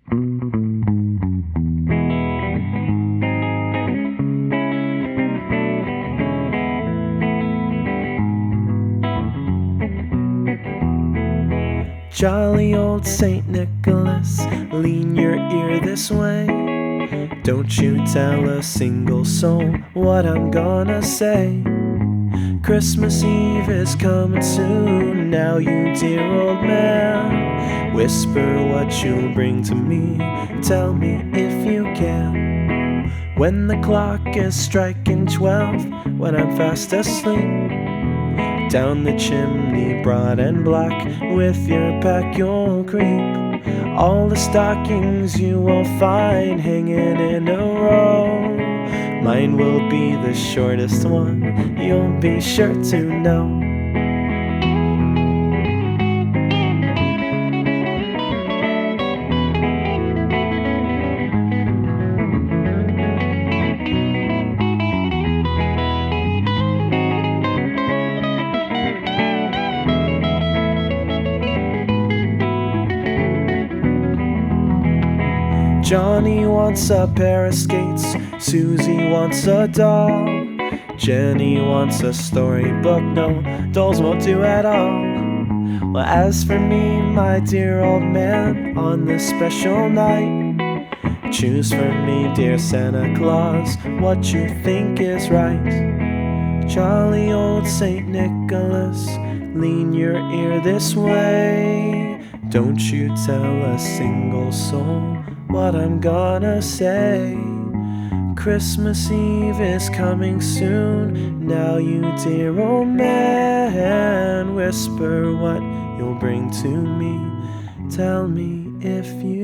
Jolly old Saint Nicholas, lean your ear this way. Don't you tell a single soul what I'm gonna say. Christmas Eve is coming soon, now you dear old man. Whisper what you'll bring to me, tell me if you can. When the clock is striking 12, when I'm fast asleep, down the chimney broad and black, with your pack you'll creep. All the stockings you will find hanging in a row. Mine will be the shortest one, you'll be sure to know. Johnny wants a pair of skates, Susie wants a doll, Jenny wants a storybook, no, dolls won't do at all. Well, as for me, my dear old man, on this special night, choose for me, dear Santa Claus, what you think is right. Jolly old Saint Nicholas, lean your ear this way. Don't you tell a single soul what I'm gonna say. Christmas Eve is coming soon, now you dear old man, whisper what you'll bring to me, tell me if you